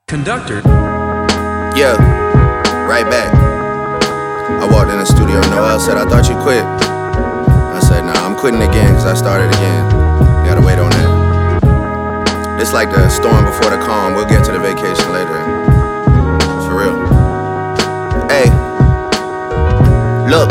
Conductor. Yeah, right back. I walked in the studio and Noel said, "I thought you quit." I said, "Nah, I'm quitting again because I started again. Gotta wait on that." It's like the storm before the calm. We'll get to the vacation later. For real. Hey, look.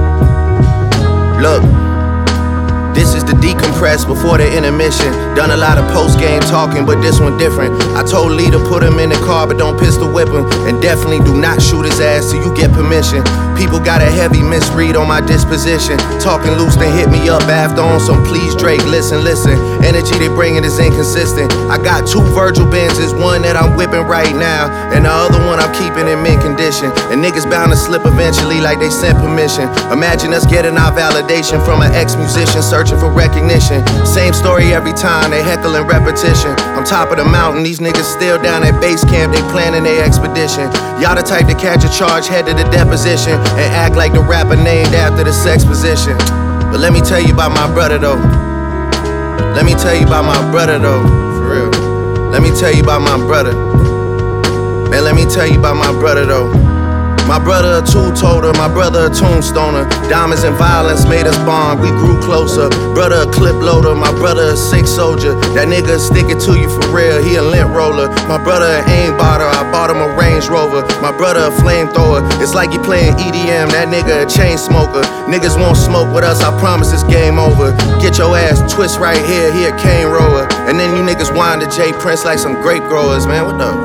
This is the decompress before the intermission. Done a lot of post-game talking, but this one different. I told Lee to put him in the car, but don't pistol whip him. And definitely do not shoot his ass till you get permission. People got a heavy misread on my disposition. Talking loose, then hit me up after on some please Drake, listen. Energy they bringing is inconsistent. I got 2 Virgil Benzes, one that I'm whipping right now, and the other one I'm keeping in mint condition. And niggas bound to slip eventually like they sent permission. Imagine us getting our validation from an ex-musician searching for recognition. Same story every time, they heckling repetition. I'm top of the mountain, these niggas still down at base camp, they planning their expedition. Y'all the type to catch a charge, head to the deposition, and act like the rapper named after the sex position. But let me tell you about my brother though. Let me tell you about my brother though, for real. Let me tell you about my brother. Man, let me tell you about my brother though. My brother a two-toter, my brother a tombstoner. Diamonds and violence made us bond, we grew closer. Brother a clip loader, my brother a sick soldier. That nigga stick it to you for real, he a lint roller. My brother an aim botter, I bought him a Range Rover. My brother a flamethrower, it's like he playing EDM. That nigga a chain smoker. Niggas won't smoke with us, I promise it's game over. Get your ass twist right here, he a cane roller. And then you niggas whine to J Prince like some grape growers, man, what the?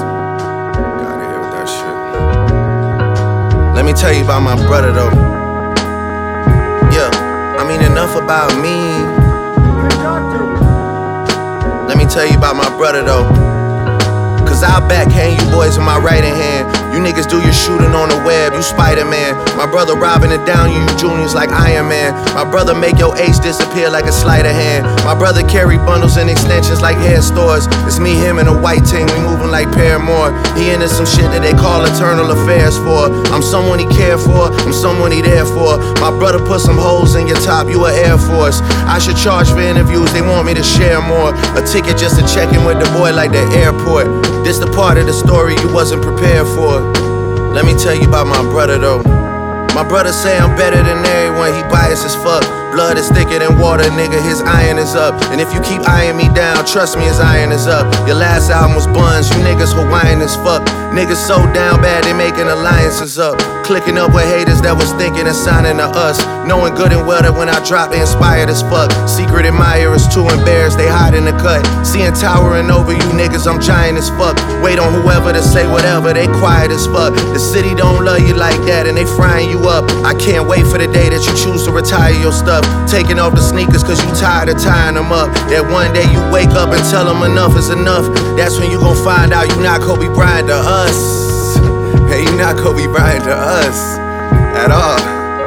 Let me tell you about my brother though. Yeah, I mean enough about me. Let me tell you about my brother though. Cause I'll backhand you boys with my right hand. You niggas do your shooting on the web, you Spider-Man. My brother robbing it down, you juniors like Iron Man. My brother make your ace disappear like a sleight of hand. My brother carry bundles and extensions like hair stores. It's me, him, and a white team, we moving like Paramore. He into some shit that they call eternal affairs for. I'm someone he care for, I'm someone he there for. My brother put some holes in your top, you a Air Force. I should charge for interviews, they want me to share more. A ticket just to check in with the boy like the airport. This the part of the story you wasn't prepared for. Let me tell you about my brother though. My brother say I'm better than everyone, he biased as fuck. Blood is thicker than water, nigga, his iron is up. And if you keep eyeing me down, trust me, his iron is up. Your last album was Buns, you niggas Hawaiian as fuck. Niggas so down bad, they making alliances up. Clicking up with haters that was thinking and signing to us. Knowing good and well that when I drop, they inspired as fuck. Secret admirers too embarrassed, they hide in the cut. Seeing towering over you niggas, I'm giant as fuck. Wait on whoever to say whatever, they quiet as fuck. The city don't love you like that and they frying you up. I can't wait for the day that you choose to retire your stuff. Taking off the sneakers cause you tired of tying them up. That one day you wake up and tell them enough is enough. That's when you gon' find out you not Kobe Bryant to us. Hey, you not Kobe Bryant to us at all.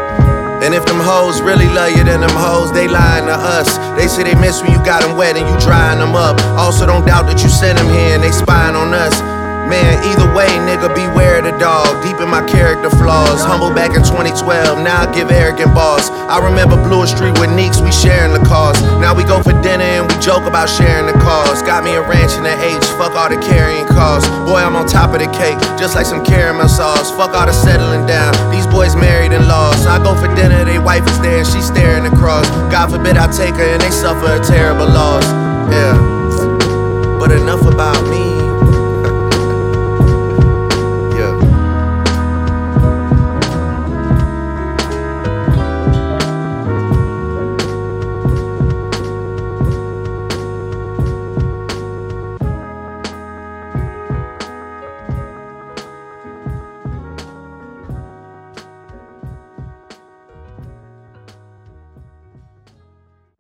And if them hoes really love you, then them hoes, they lying to us. They say they miss when you got them wet and you drying them up. Also don't doubt that you sent them here and they spying on us. Man, either way, nigga, beware of the dog. Deep in my character flaws. Humble back in 2012, now I give arrogant balls. I remember Blue Street with Neeks, we sharing the cost. Now we go for dinner and we joke about sharing the cost. Got me a ranch in the H, fuck all the carrying costs. Boy, I'm on top of the cake, just like some caramel sauce. Fuck all the settling down, these boys married and lost. I go for dinner, they wife is there and she staring across. God forbid I take her and they suffer a terrible loss. Yeah, but enough about me.